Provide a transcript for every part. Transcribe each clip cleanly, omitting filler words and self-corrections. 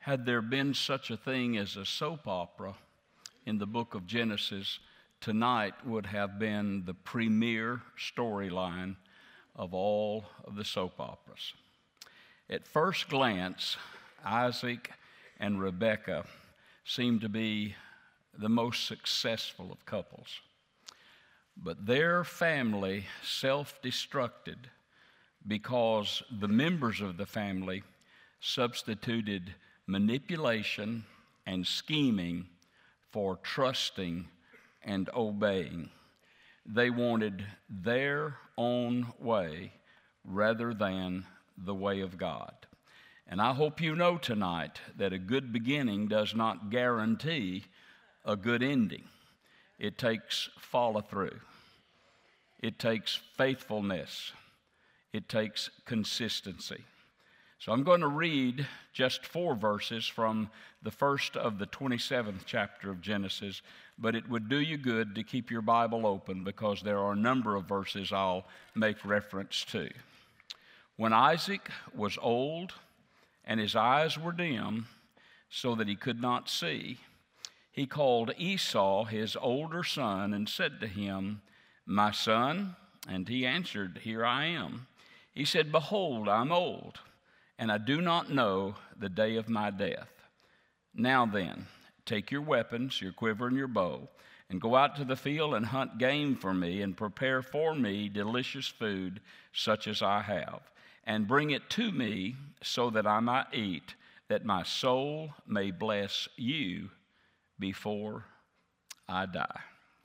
Had there been such a thing as a soap opera in the book of Genesis, tonight would have been the premier storyline of all of the soap operas. At first glance, Isaac and Rebekah seem to be the most successful of couples. But their family self-destructed because the members of the family substituted manipulation and scheming for trusting and obeying. They wanted their own way rather than the way of God. And I hope you know tonight that a good beginning does not guarantee a good ending. It takes follow-through. It takes faithfulness. It takes consistency. So I'm going to read just 4 verses from the first of the 27th chapter of Genesis, but it would do you good to keep your Bible open because there are a number of verses I'll make reference to. When Isaac was old and his eyes were dim so that he could not see, he called Esau, his older son, and said to him, "My son," and he answered, "Here I am." He said, "Behold, I'm old, and I do not know the day of my death. Now then, take your weapons, your quiver and your bow, and go out to the field and hunt game for me, and prepare for me delicious food such as I have, and bring it to me so that I might eat, that my soul may bless you before I die."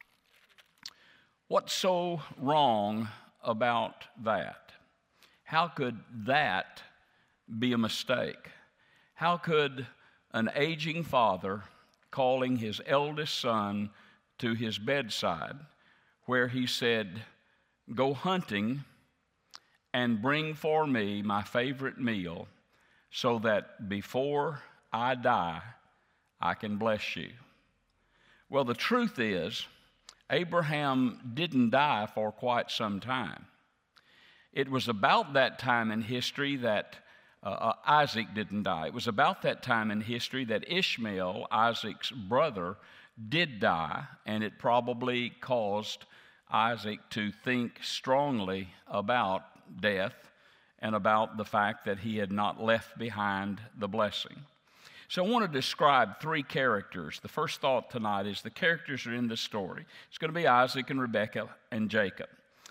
What's so wrong about that? How could that be a mistake? How could an aging father calling his eldest son to his bedside, where he said, "Go hunting and bring for me my favorite meal so that before I die, I can bless you"? Well, the truth is, Abraham didn't die for quite some time. It was about that time in history that Isaac didn't die. It was about that time in history that Ishmael, Isaac's brother, did die, and it probably caused Isaac to think strongly about death and about the fact that he had not left behind the blessing. So I want to describe 3 characters. The first thought tonight is the characters are in the story. It's going to be Isaac and Rebekah and Jacob.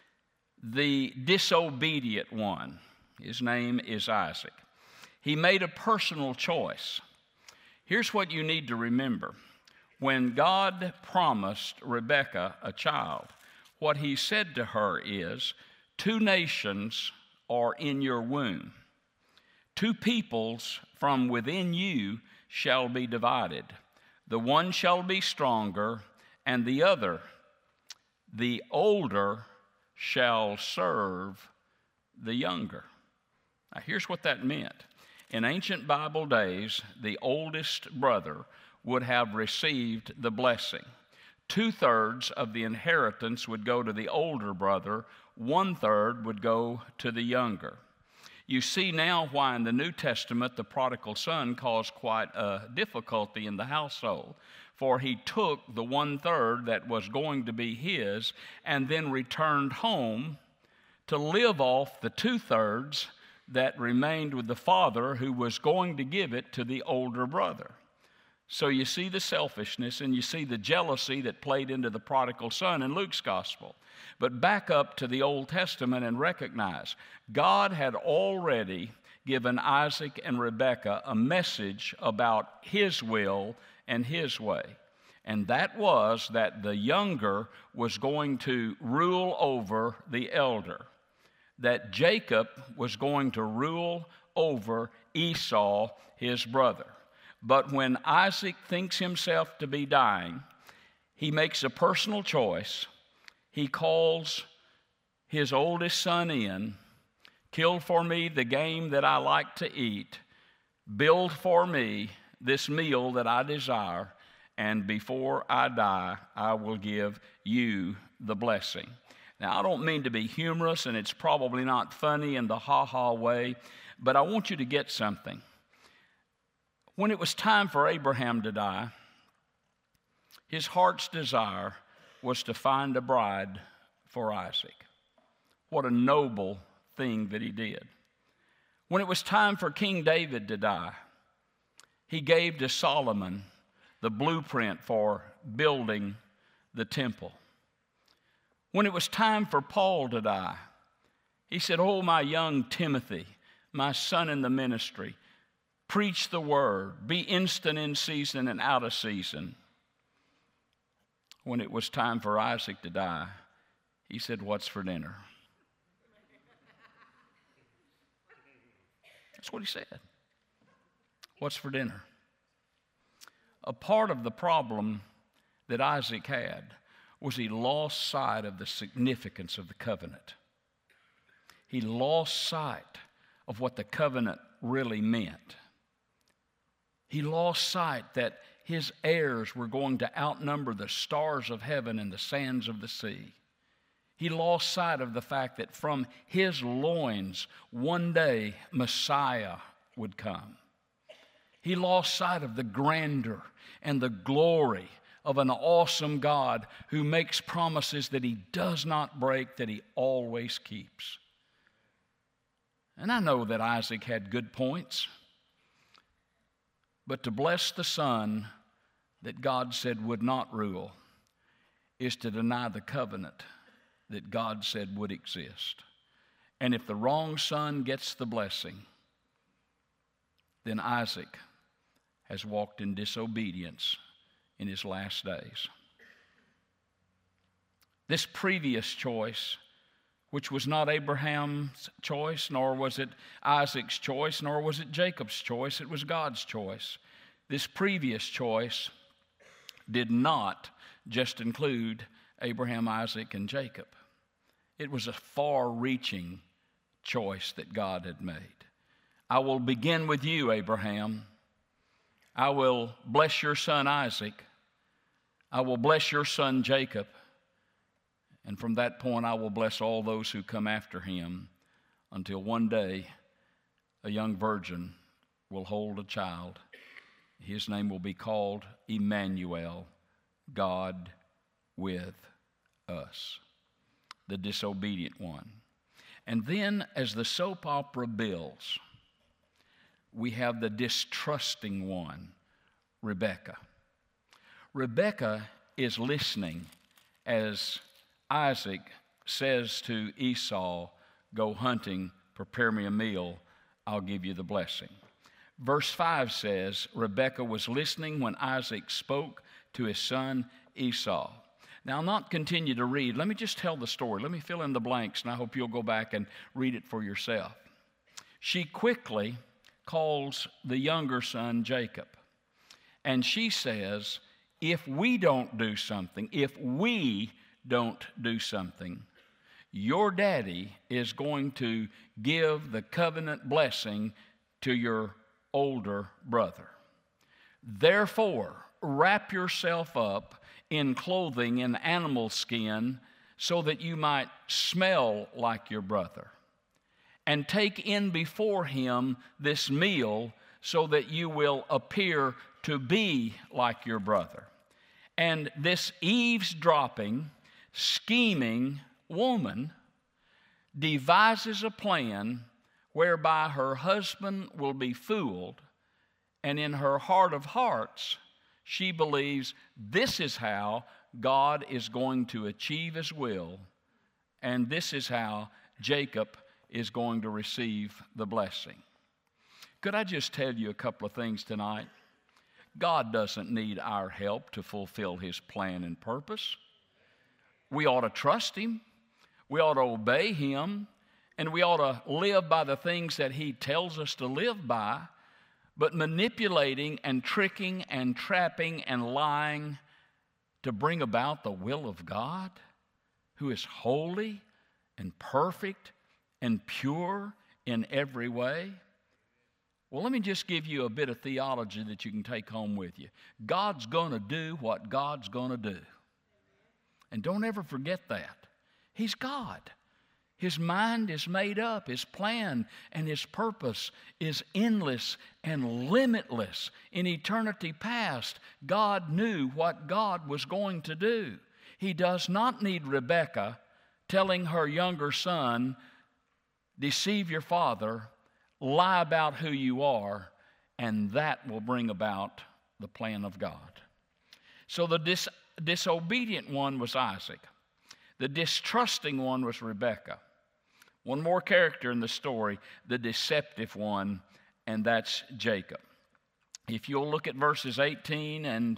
The disobedient one, his name is Isaac. He made a personal choice. Here's what you need to remember. When God promised Rebekah a child, what he said to her is, 2 nations are in your womb. 2 peoples from within you shall be divided. The one shall be stronger, and the other, the older, shall serve the younger. Now, here's what that meant. In ancient Bible days, the oldest brother would have received the blessing. 2/3 of the inheritance would go to the older brother, 1/3 would go to the younger. You see now why in the New Testament the prodigal son caused quite a difficulty in the household. For he took the 1/3 that was going to be his and then returned home to live off the 2/3 that remained with the father who was going to give it to the older brother. So you see the selfishness and you see the jealousy that played into the prodigal son in Luke's gospel. But back up to the Old Testament and recognize God had already given Isaac and Rebekah a message about his will and his way. And that was that the younger was going to rule over the elder, that Jacob was going to rule over Esau, his brother. But when Isaac thinks himself to be dying, he makes a personal choice. He calls his oldest son in, "Kill for me the game that I like to eat, build for me this meal that I desire, and before I die, I will give you the blessing." Now, I don't mean to be humorous, and it's probably not funny in the ha-ha way, but I want you to get something. When it was time for Abraham to die, his heart's desire was to find a bride for Isaac. What a noble thing that he did. When it was time for King David to die, he gave to Solomon the blueprint for building the temple. When it was time for Paul to die, he said, "Oh, my young Timothy, my son in the ministry, preach the word, be instant in season and out of season." When it was time for Isaac to die, he said, "What's for dinner?" That's what he said. What's for dinner? A part of the problem that Isaac had was he lost sight of the significance of the covenant. He lost sight of what the covenant really meant. He lost sight that his heirs were going to outnumber the stars of heaven and the sands of the sea. He lost sight of the fact that from his loins, one day Messiah would come. He lost sight of the grandeur and the glory of an awesome God who makes promises that he does not break, that he always keeps. And I know that Isaac had good points, but to bless the son that God said would not rule is to deny the covenant that God said would exist. And if the wrong son gets the blessing, then Isaac has walked in disobedience in his last days. This previous choice, which was not Abraham's choice, nor was it Isaac's choice, nor was it Jacob's choice, it was God's choice. This previous choice did not just include Abraham, Isaac, and Jacob. It was a far-reaching choice that God had made. I will begin with you, Abraham. I will bless your son Isaac. I will bless your son Jacob. And from that point, I will bless all those who come after him until one day a young virgin will hold a child. His name will be called Emmanuel, God with us, the disobedient one. And then as the soap opera builds, we have the distrusting one, Rebekah. Rebekah is listening as Isaac says to Esau, "Go hunting, prepare me a meal, I'll give you the blessing." Verse 5 says, Rebekah was listening when Isaac spoke to his son Esau. Now, I'll not continue to read. Let me just tell the story. Let me fill in the blanks, and I hope you'll go back and read it for yourself. She quickly calls the younger son Jacob, and she says, if we don't do something, your daddy is going to give the covenant blessing to your older brother. Therefore, wrap yourself up in clothing in animal skin so that you might smell like your brother. And take in before him this meal so that you will appear to be like your brother. And this eavesdropping, scheming woman devises a plan whereby her husband will be fooled, and in her heart of hearts, she believes this is how God is going to achieve his will, and this is how Jacob is going to receive the blessing. Could I just tell you a couple of things tonight? God doesn't need our help to fulfill his plan and purpose. We ought to trust him. We ought to obey him. And we ought to live by the things that he tells us to live by. But manipulating and tricking and trapping and lying to bring about the will of God, who is holy and perfect and pure in every way. Well, let me just give you a bit of theology that you can take home with you. God's going to do what God's going to do. And don't ever forget that. He's God. His mind is made up. His plan and his purpose is endless and limitless. In eternity past, God knew what God was going to do. He does not need Rebekah telling her younger son, deceive your father, lie about who you are, and that will bring about the plan of God. So the disobedient one was Isaac. The distrusting one was Rebekah. One more character in the story, the deceptive one, and that's Jacob. If you'll look at verses 18 and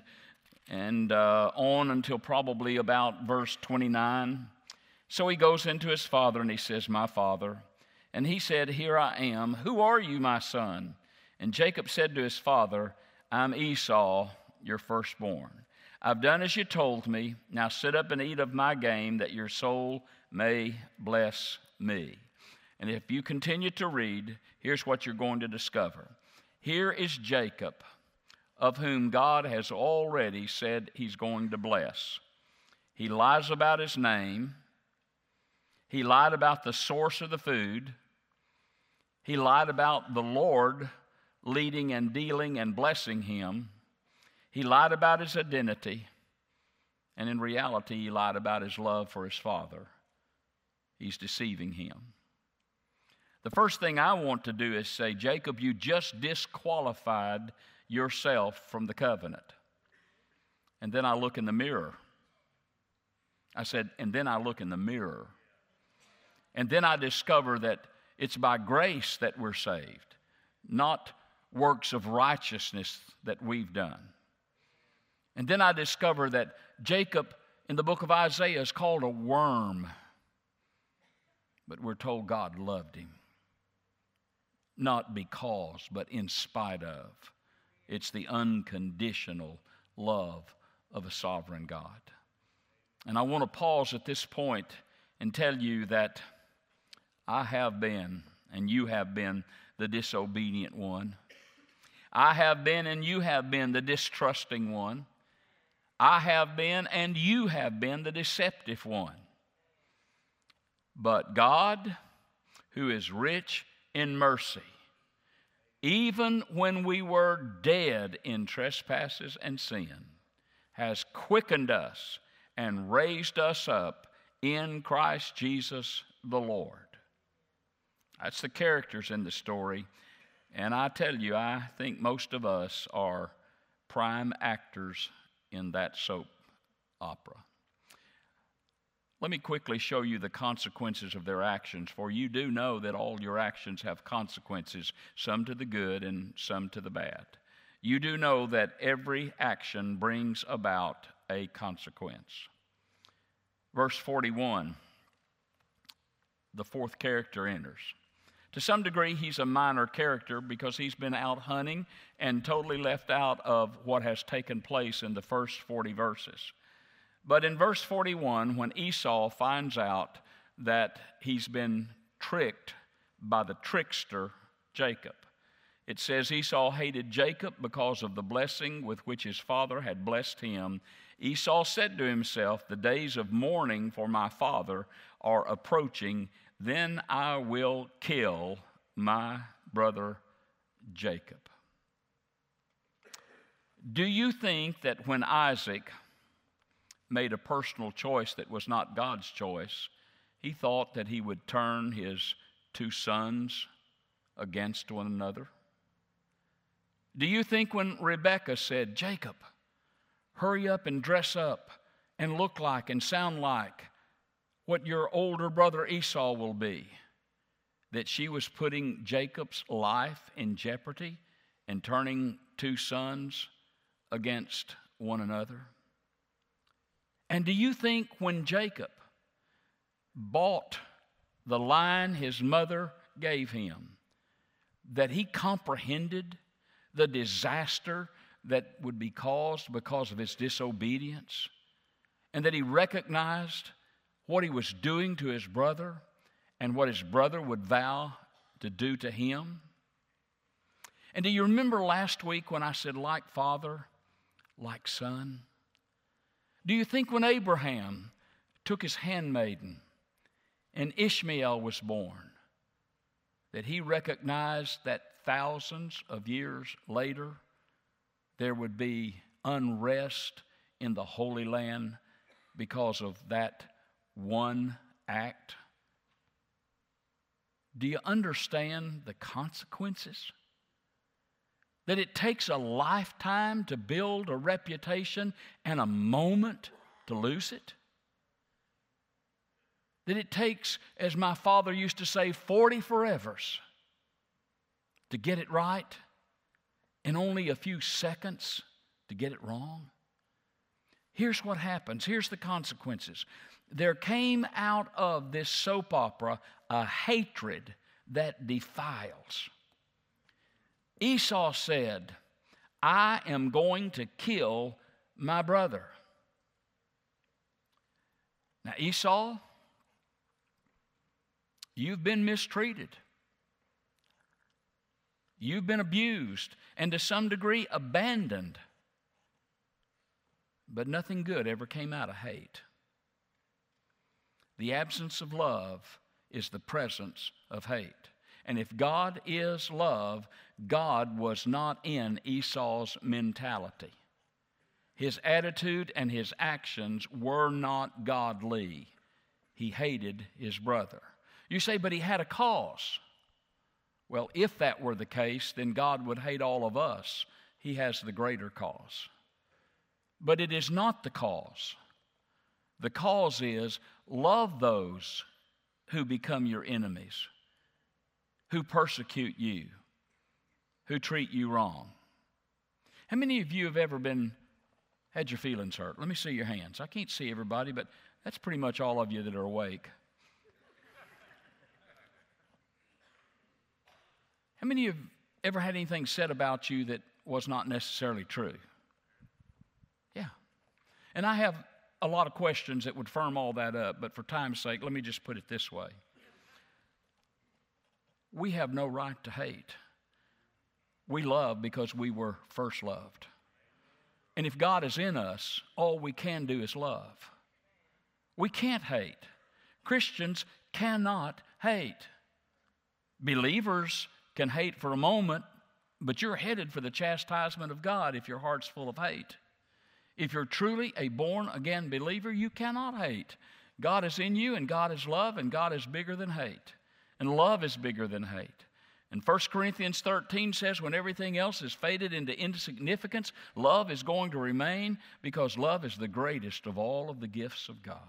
on until probably about verse 29. So he goes into his father and he says, my father. And he said, here I am. Who are you, my son? And Jacob said to his father, I'm Esau, your firstborn. I've done as you told me. Now sit up and eat of my game, that your soul may bless me. And if you continue to read, here's what you're going to discover. Here is Jacob, of whom God has already said he's going to bless. He lies about his name. He lied about the source of the food. He lied about the Lord leading and dealing and blessing him. He lied about his identity. And in reality, he lied about his love for his father. He's deceiving him. The first thing I want to do is say, Jacob, you just disqualified yourself from the covenant. And then I look in the mirror. I said, and then I look in the mirror. And then I discover that it's by grace that we're saved, not works of righteousness that we've done. And then I discover that Jacob in the book of Isaiah is called a worm. But we're told God loved him. Not because, but in spite of. It's the unconditional love of a sovereign God. And I want to pause at this point and tell you that I have been, and you have been, the disobedient one. I have been, and you have been, the distrusting one. I have been, and you have been, the deceptive one. But God, who is rich in mercy, even when we were dead in trespasses and sin, has quickened us and raised us up in Christ Jesus the Lord. That's the characters in the story. And I tell you, I think most of us are prime actors in that soap opera. Let me quickly show you the consequences of their actions, for you do know that all your actions have consequences, some to the good and some to the bad. You do know that every action brings about a consequence. Verse 41, the fourth character enters. To some degree, he's a minor character because he's been out hunting and totally left out of what has taken place in the first 40 verses. But in verse 41, when Esau finds out that he's been tricked by the trickster Jacob, it says Esau hated Jacob because of the blessing with which his father had blessed him. Esau said to himself, the days of mourning for my father are approaching. Then I will kill my brother Jacob. Do you think that when Isaac made a personal choice that was not God's choice, he thought that he would turn his two sons against one another? Do you think when Rebekah said, Jacob, hurry up and dress up and look like and sound like what your older brother Esau will be, that she was putting Jacob's life in jeopardy and turning two sons against one another? And do you think when Jacob bought the line his mother gave him, that he comprehended the disaster that would be caused because of his disobedience, and that he recognized what he was doing to his brother and what his brother would vow to do to him? And do you remember last week when I said, like father, like son? Do you think when Abraham took his handmaiden and Ishmael was born, that he recognized that thousands of years later there would be unrest in the Holy Land because of that one act? Do you understand the consequences? That it takes a lifetime to build a reputation and a moment to lose it? That it takes, as my father used to say, 40 forevers to get it right and only a few seconds to get it wrong? Here's what happens. Here's the consequences. There came out of this soap opera a hatred that defiles. Esau said, I am going to kill my brother. Now, Esau, you've been mistreated. You've been abused and to some degree abandoned. But nothing good ever came out of hate. The absence of love is the presence of hate. And if God is love, God was not in Esau's mentality. His attitude and his actions were not godly. He hated his brother. You say, but he had a cause. Well, if that were the case, then God would hate all of us. He has the greater cause. But it is not the cause. The cause is love those who become your enemies, who persecute you, who treat you wrong. How many of you have ever had your feelings hurt? Let me see your hands. I can't see everybody, but that's pretty much all of you that are awake. How many of you have ever had anything said about you that was not necessarily true? Yeah. And I have a lot of questions that would firm all that up, but for time's sake, let me just put it this way. We have no right to hate. We love because we were first loved. And if God is in us, all we can do is love. We can't hate. Christians cannot hate. Believers can hate for a moment, but you're headed for the chastisement of God if your heart's full of hate. If you're truly a born-again believer, you cannot hate. God is in you, and God is love, and God is bigger than hate. And love is bigger than hate. And 1 Corinthians 13 says, when everything else is faded into insignificance, love is going to remain, because love is the greatest of all of the gifts of God.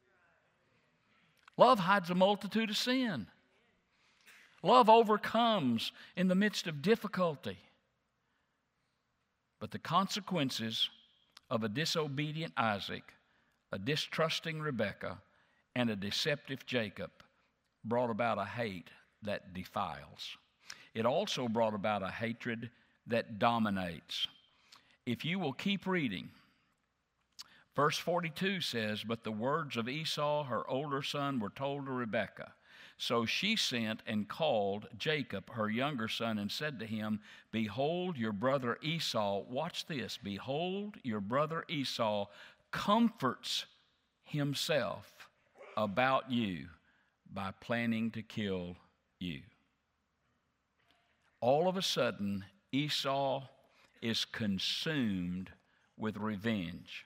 Love hides a multitude of sin. Love overcomes in the midst of difficulty. But the consequences of a disobedient Isaac, a distrusting Rebekah, and a deceptive Jacob brought about a hate that defiles. It also brought about a hatred that dominates. If you will keep reading, verse 42 says, but the words of Esau, her older son, were told to Rebekah. So she sent and called Jacob, her younger son, and said to him, behold, your brother Esau, watch this, behold, your brother Esau comforts himself about you by planning to kill you. All of a sudden, Esau is consumed with revenge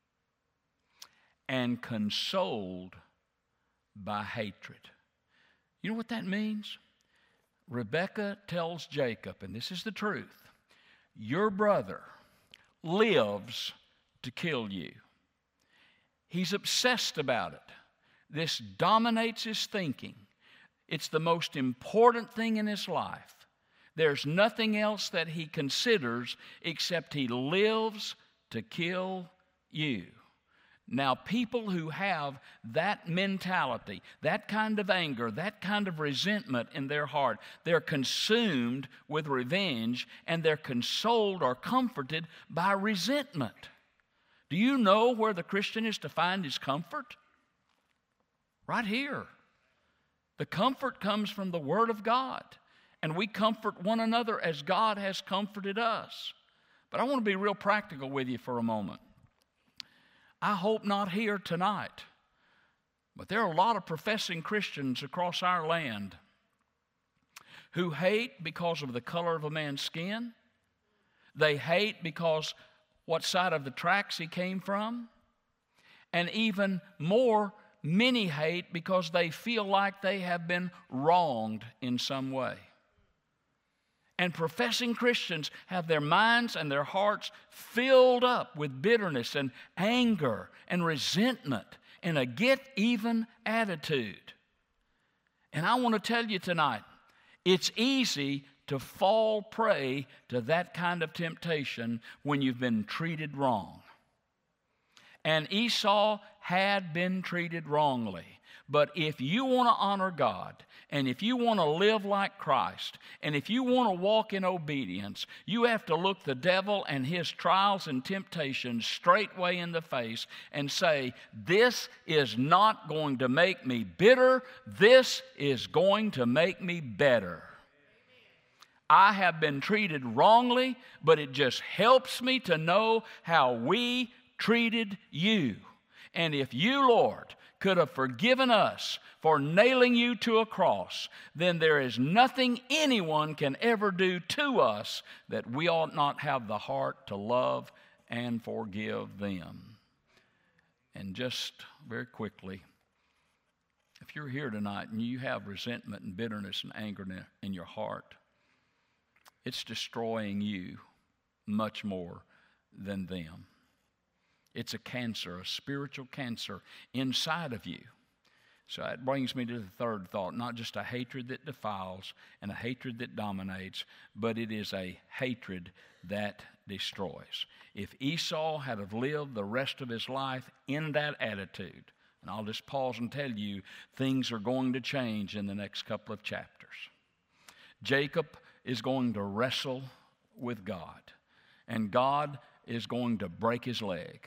and consoled by hatred. You know what that means? Rebekah tells Jacob, and this is the truth, your brother lives to kill you. He's obsessed about it. This dominates his thinking. It's the most important thing in his life. There's nothing else that he considers except he lives to kill you. Now, people who have that mentality, that kind of anger, that kind of resentment in their heart, they're consumed with revenge, and they're consoled or comforted by resentment. Do you know where the Christian is to find his comfort? Right here. The comfort comes from the Word of God, and we comfort one another as God has comforted us. But I want to be real practical with you for a moment. I hope not here tonight But there are a lot of professing Christians across our land who hate because of the color of a man's skin. They hate because what side of the tracks he came from. And even more, many hate because they feel like they have been wronged in some way. And professing Christians have their minds and their hearts filled up with bitterness and anger and resentment and a get-even attitude. And I want to tell you tonight, it's easy to fall prey to that kind of temptation when you've been treated wrong. And Esau had been treated wrongly. But if you want to honor God, and if you want to live like Christ, and if you want to walk in obedience, you have to look the devil and his trials and temptations straightway in the face and say, this is not going to make me bitter. This is going to make me better. I have been treated wrongly, but it just helps me to know how we treated you. And if you, Lord, could have forgiven us for nailing you to a cross, then there is nothing anyone can ever do to us that we ought not have the heart to love and forgive them. And just very quickly, if you're here tonight and you have resentment and bitterness and anger in your heart, it's destroying you much more than them. It's a cancer, a spiritual cancer inside of you. So that brings me to the third thought, not just a hatred that defiles and a hatred that dominates, but it is a hatred that destroys. If Esau had have lived the rest of his life in that attitude, and I'll just pause and tell you, things are going to change in the next couple of chapters. Jacob is going to wrestle with God, and God is going to break his leg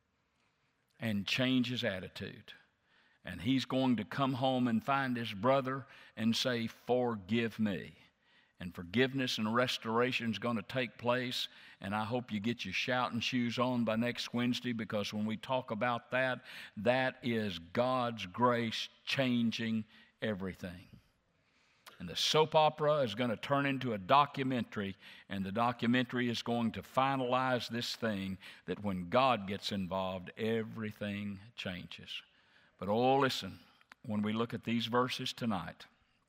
and change his attitude. And he's going to come home and find his brother and say, forgive me. And forgiveness and restoration is going to take place. And I hope you get your shouting shoes on by next Wednesday, because when we talk about that, that is God's grace changing everything. And the soap opera is going to turn into a documentary, and the documentary is going to finalize this thing that when God gets involved, everything changes. But oh, listen, when we look at these verses tonight,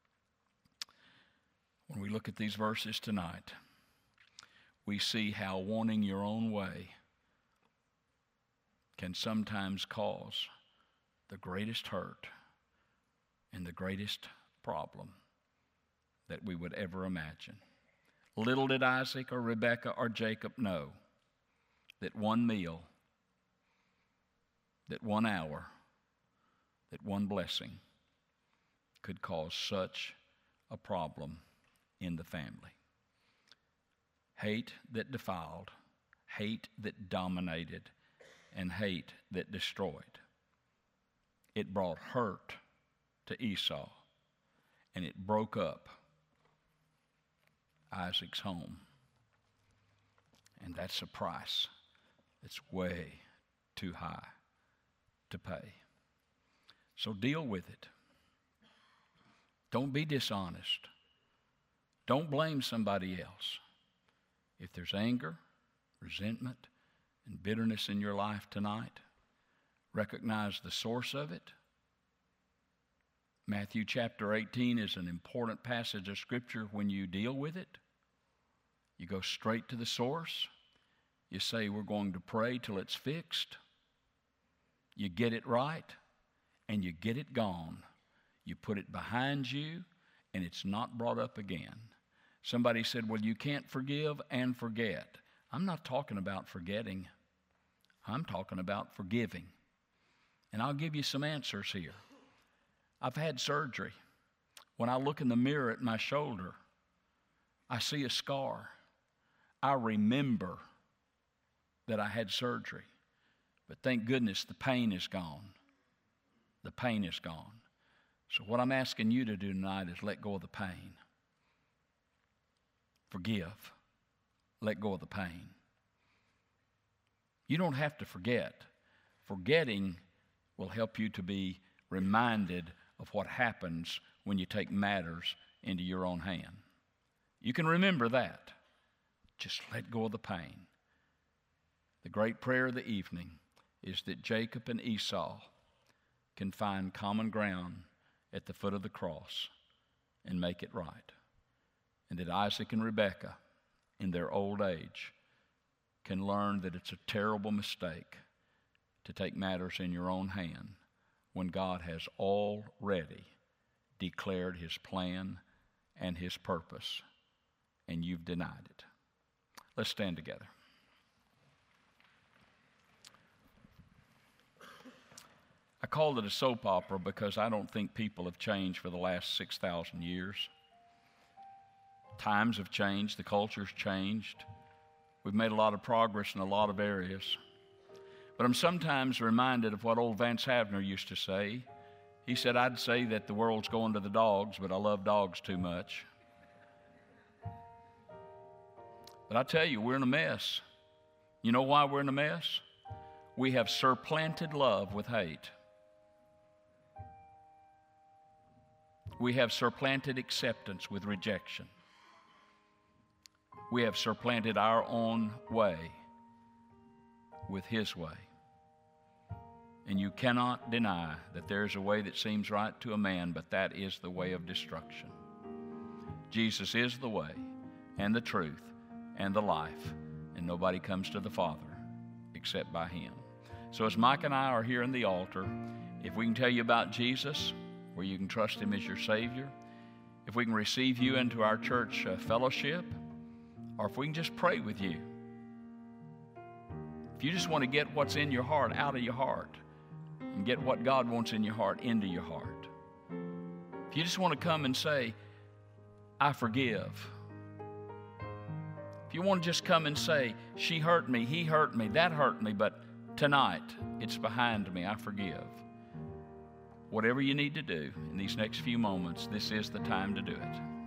we see how wanting your own way can sometimes cause the greatest hurt and the greatest problem that we would ever imagine. Little did Isaac or Rebekah or Jacob know that one meal, that 1 hour, that one blessing could cause such a problem in the family. Hate that defiled, hate that dominated, and hate that destroyed. It brought hurt to Esau, and it broke up Isaac's home. And that's a price that's way too high to pay. So deal with it. Don't be dishonest. Don't blame somebody else. If there's anger, resentment, and bitterness in your life tonight, recognize the source of it. Matthew chapter 18 is an important passage of Scripture. When you deal with it, you go straight to the source. You say, we're going to pray till it's fixed. You get it right, and you get it gone. You put it behind you, and it's not brought up again. Somebody said, well, you can't forgive and forget. I'm not talking about forgetting. I'm talking about forgiving. And I'll give you some answers here. I've had surgery. When I look in the mirror at my shoulder, I see a scar. I remember that I had surgery. But thank goodness the pain is gone. The pain is gone. So what I'm asking you to do tonight is let go of the pain. Forgive. Let go of the pain. You don't have to forget. Forgetting will help you to be reminded of what happens when you take matters into your own hand. You can remember that. Just let go of the pain. The great prayer of the evening is that Jacob and Esau can find common ground at the foot of the cross and make it right. And that Isaac and Rebekah, in their old age, can learn that it's a terrible mistake to take matters in your own hand when God has already declared his plan and his purpose, and you've denied it. Let's stand together. I called it a soap opera because I don't think people have changed for the last 6,000 years. Times have changed, the culture's changed. We've made a lot of progress in a lot of areas. But I'm sometimes reminded of what old Vance Havner used to say. He said, I'd say that the world's going to the dogs, but I love dogs too much. But I tell you, we're in a mess. You know why we're in a mess? We have supplanted love with hate. We have supplanted acceptance with rejection. We have supplanted our own way with his way. And you cannot deny that there is a way that seems right to a man, but that is the way of destruction. Jesus is the way and the truth and the life, and nobody comes to the Father except by him. So as Mike and I are here in the altar, if we can tell you about Jesus, where you can trust him as your Savior, if we can receive you into our church fellowship, or if we can just pray with you. If you just want to get what's in your heart out of your heart and get what God wants in your heart into your heart. If you just want to come and say, I forgive. If you want to just come and say, she hurt me, he hurt me, that hurt me, but tonight it's behind me, I forgive. Whatever you need to do in these next few moments, this is the time to do it.